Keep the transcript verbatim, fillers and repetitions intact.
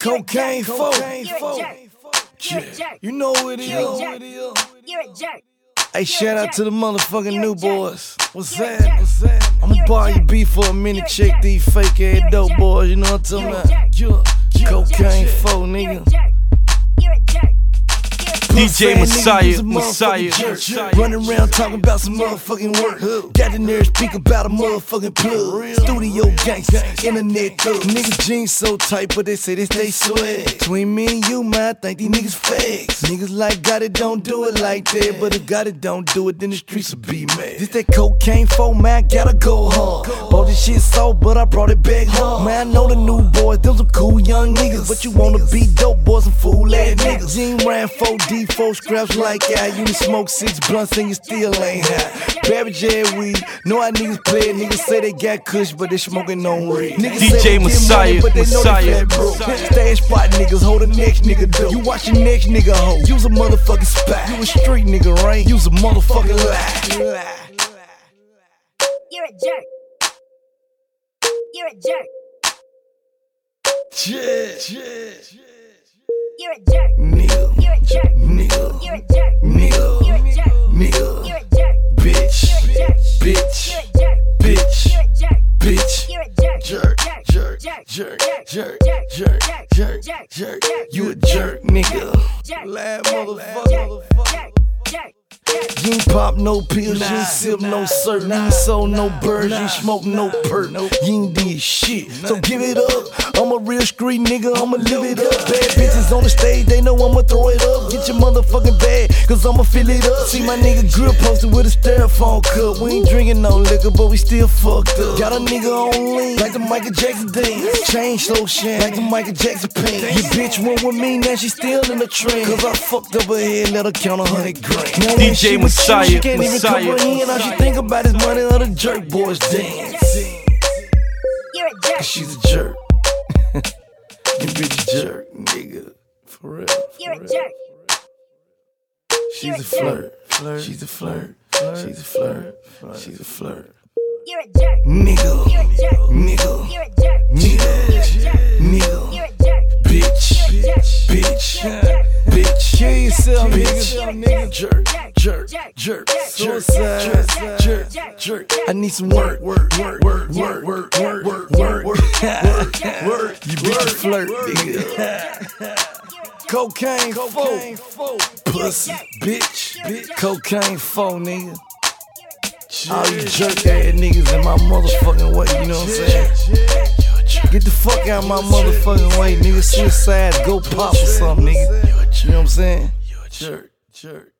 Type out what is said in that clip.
Cocaine folk. You're a jerk. You know what it You're a is. jerk. You're a jerk. Hey, shout out to the motherfucking You're a new jerk. boys. What's You're a that? jerk. What's that? I'ma You're a borrow your jerk. beef for a minute. You're a Check jerk. these fake You're ass a dope jerk. boys. You know what I'm talking You're a about? jerk. Yeah. You're a Cocaine jerk. folk, You're a nigga. jerk. You're a jerk. D J Messiah, Messiah, Messiah. running around talking about some motherfucking work. Got the nerve to speak about a motherfucking plug. Studio gangsters, internet thugs. Niggas jeans so tight, but they say they stay swag. Between me and you, man, I think these niggas fakes. Niggas like got it, don't do it like that. But if got it, don't do it, then the streets will be mad. This that cocaine folk, man, I gotta go hard. Bought this shit soft, but I brought it back home. Man, I know the new boys, them some cool young niggas. But you wanna be dope boys, some fool ass niggas. Jean ran four D, four scraps like I. You done smoke six blunts and you still ain't high. Babbage ass weed, know how niggas play it. Niggas say they got kush, but they smoking on weed. Niggas D J say they get Messiah, money, but they know Messiah, they flat broke. Messiah. Stash spot niggas, hold the next nigga do. You watch your next nigga hoe. Use a motherfucking spot. You a street nigga, right? Use a motherfucking lie. You're a jerk. You're a jerk. Yeah, yeah. You're a jerk. Nigga, You're a jerk. nigga, You're a jerk. nigga, You're a jerk. nigga, You're a jerk. bitch, You're a jerk. bitch, You're a jerk. bitch, You're a jerk. bitch. You're a jerk. Jerk, jerk, jerk, jerk, jerk, jerk, jerk, jerk, jerk, jerk, jerk, jerk. jerk, You a jerk, nigga. jerk, Lad jerk, motherfucker. jerk, jerk, jerk. You ain't pop no pills, you ain't sip no syrup, you ain't sold no birds, you ain't smoke no perk, you ain't did shit. So give it up. I'm a real street nigga, I'ma live it up. Bad bitches on the stage, they know I'ma throw it up. Get your motherfucking bag, cause I'ma fill it up. See my nigga grill posted with a styrofoam cup. We ain't drinking no liquor, but we still fucked up. Got a nigga on lean, like the Michael Jackson dance. Chain slow shine, like the Michael Jackson paint. Your bitch went with me, now she still in the trend. Cause I fucked up her head, let her count a hundred grand. Now when D J she with you, Messiah, she can't even Messiah. comprehend. All she think about is money, or the jerk boys dance. You're a jerk. She's a jerk. You bitch a jerk, nigga. For real. You're a jerk. She's a flirt. Flirt. She's a flirt. She's a flirt. She's a flirt. You're a jerk. Nigga. You're a jerk. Nigga. You're a jerk. Nigga. You're a jerk. Nigga. You're a jerk. Bitch. You're a jerk. Bitch. You're a jerk. Bitch. Kill yourself, You're a nigga. Jerk. Jerk. Jerk. Suicide. Jerk. Jerk. I need some work. Work. Work. Work. Work. Work. Work. Work. Work. Work. You bitch a flirt, nigga. Cocaine folk. Pussy. Bitch. Cocaine folk, nigga. All you jerk ass niggas in my motherfucking way, you know what I'm saying? Get the fuck out of my motherfucking way, nigga. Suicide, go pop or something, nigga. You know what I'm saying? Jerk, jerk.